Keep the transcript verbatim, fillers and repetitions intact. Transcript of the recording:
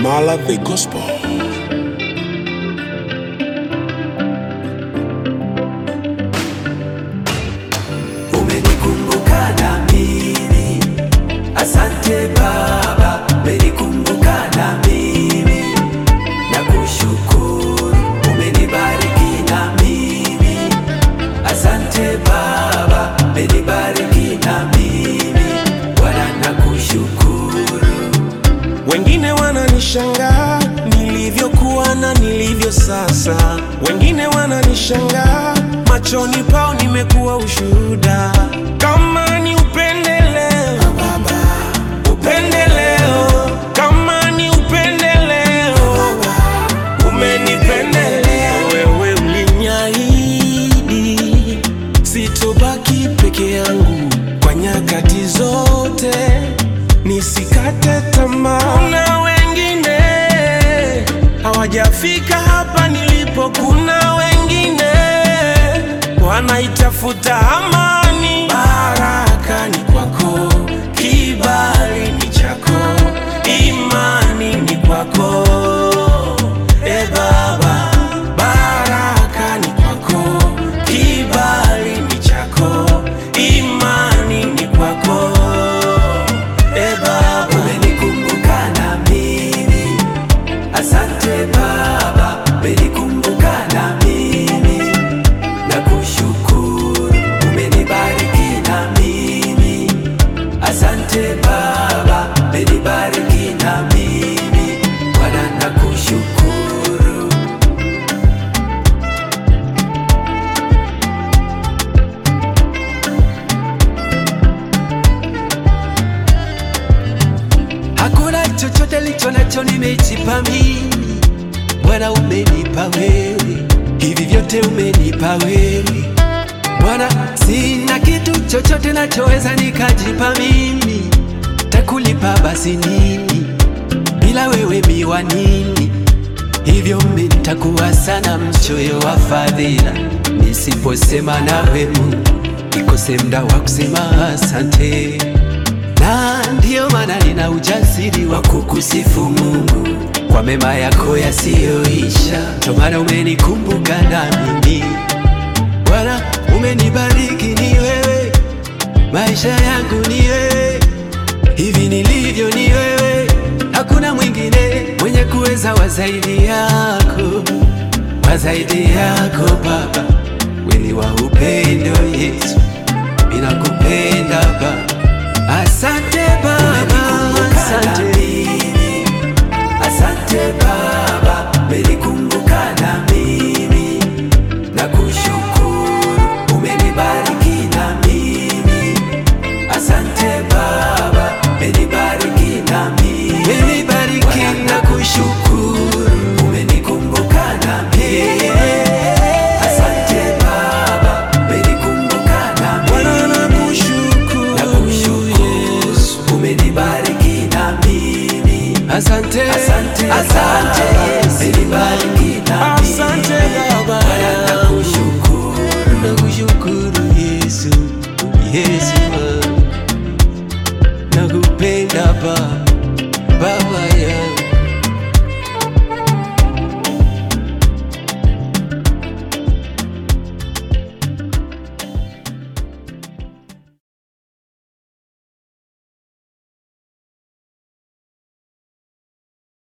Mala the Gospel. Umenikumbuka na mimi, asante Baba. Umenikumbuka na mimi, nakushukuru. Umenibariki na mimi, asante Baba. Umenibariki na mimi, Bwana nakushukuru. Wengine wananishangaa nilivyokuwa na nilivyo sasa, wengine wananishangaa machoni pao nimekuwa ushuhuda. Kama ni upendeleo, upendeleo, kama ni upendeleo, umenipendelea. Wewe uliniahidi sitobaki peke yangu kwa nyakati zote, nisikate tamaa. Kuna wengine hawajafika hapa nilipo, kuna wengine wanaitafuta amani. Baraka ni kwako, kibali ni chako, imani ni kwako, e Baba. Baraka ni kwako, kibali ni chako, imani ni kwako, e Baba. Umenikumbuka na mimi, asante Baba. Umenikumbuka na mimi, nakushukuru. Umenibariki na mimi, asante Baba. Umenibariki na mimi, Bwana nakushukuru. Hakuna chochote licho nacho nimejipa mimi, Bwana umenipa wewe, hivi vyote umenipa wewe Bwana. Sina kitu chochote nachoweza nikajipa mimi, takulipa basi nini, bila wewe miwa nini? Hivyo mimi nitakuwa sana mchoyo wa fadhila, nisiposema nawe Mungu nikose muda wa kusema asante. Na ndiyo maana nina ujasiri wa kukusifu Mungu kwa mema yako yasiyoisha. Ndio maana umenikumbuka na mimi Bwana, umenibariki ni wewe, maisha yangu ni wewe, hivi nilivyo ni wewe. Hakuna mwingine mwenye kuweza wa zaidi yako, wa zaidi yako Baba. Wewe wa upendo Yesu, ninakupenda Baba. Asante Baba, asante, asante Baba. Umenikumbuka na mimi, nakushukuru. Umenibariki na mimi, asante Baba. Umenibariki na mimi, umenibariki, nakushukuru. Umenikumbuka na mimi, asante Baba. Umenikumbuka na mimi, nakushukuru. Umenibariki na mimi, asante, asante, asante.